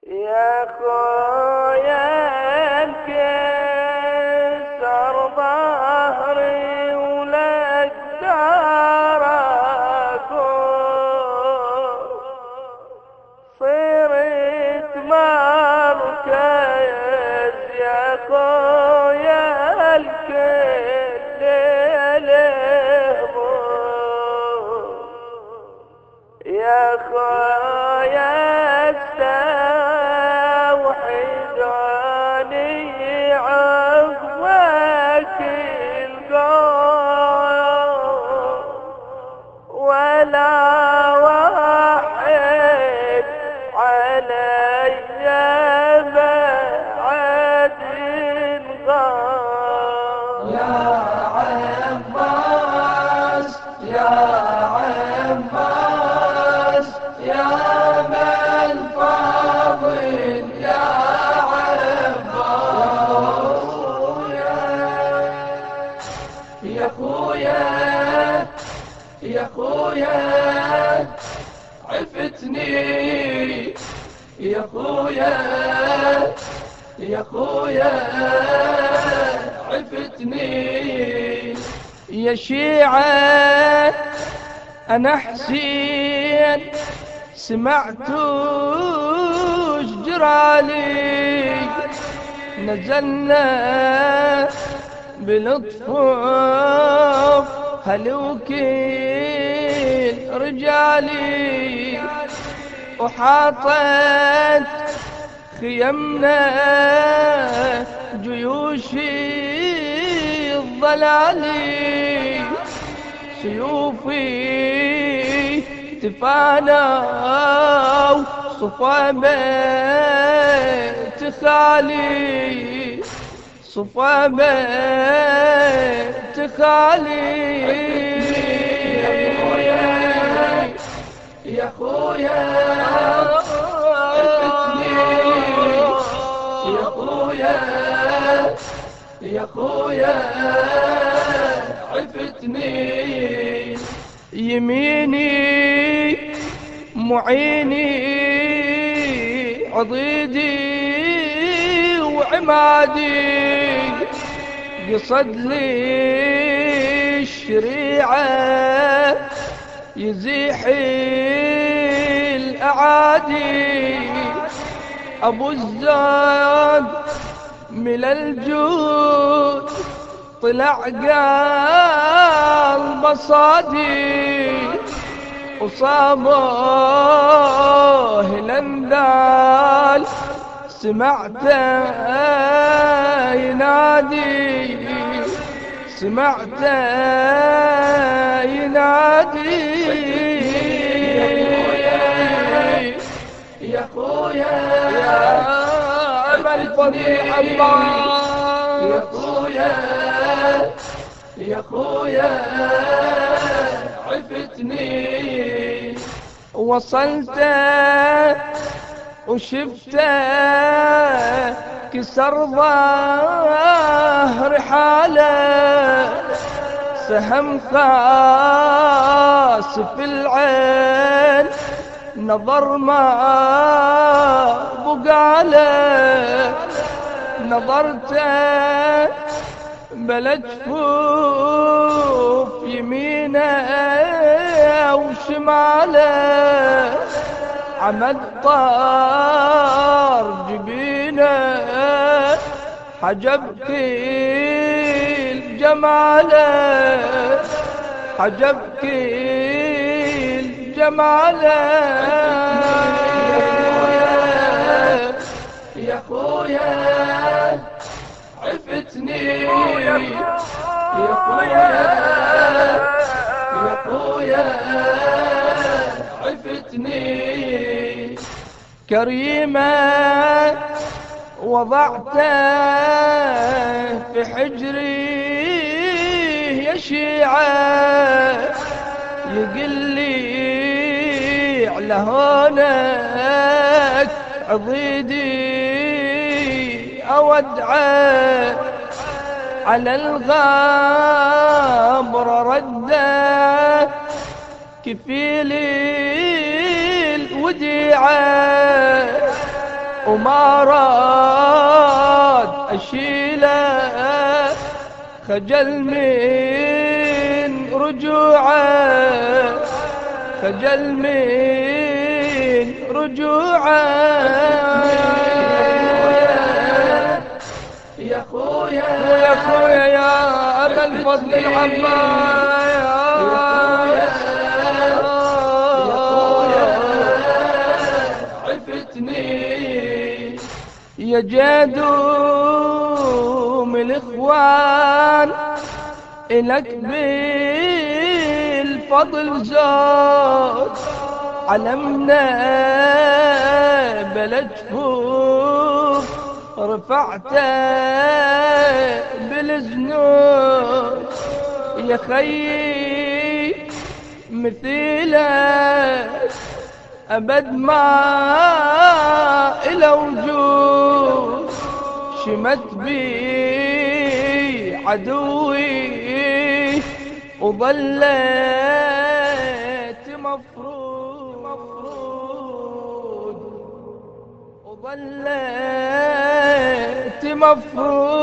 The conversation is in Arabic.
يا خويا انكسر ظهري ولك داركم، صرت مركز يا خويا الكل لهموم، يا خويا استوحدوني عقبك القوم، ولا واحد علي بعد انغام. يا عباس يا عباس يا من فاضل يا عباس، يا خويا يا خويا عفتني، يا خويا يا خويا عفتني، يا شيعة أنا حسين سمعتوش جرالي، نزلنا بلطف هلوكين رجالي، وحاطت خيمنا جيوشي الضلالي، سيوفي تفانا وصفا بيت خالي، صفا بيت خالي. يا خويا عفتني، يا خويا يا خويا عفتني، يميني معيني عضيدي وعمادي، قصد لي الشريعة يزيح الأعادي، أبو الزاد من الجود طلع قلب صادي، وصابه الأندال سمعته ينادي، سمعته ينادي. يا خويا يا أبا الفضل عباس، يا خويا يا خويا عفتني، وصلته وشفته كسر ظهر حاله، سهم خاس في العين نظر ما بقاله، نظرته بلجفوف يمينه وشماله، عمد طار جبينه حجب كل جماله، حجب كل جماله. يا خويا عفتني، يا خويا يا خويا عفتني، كريمة وضعته في حجري يا شيعة، يقل لي على هونك عضيدي أودعه، على الغامر رده كفيلي الوديعة، وما راد أشيله خجل من رجوعه خجل من رجوعه يا خويا يا خويا يا أبا الفضل عفتني يا جادوم الإخوان إلك بالفضل زود علمنا بلا جفوف رفعته بالزنود يا خيي مثيلك أبد ما إلى وجود شمت بي عدوي وظليت مفروض وظليت مفروض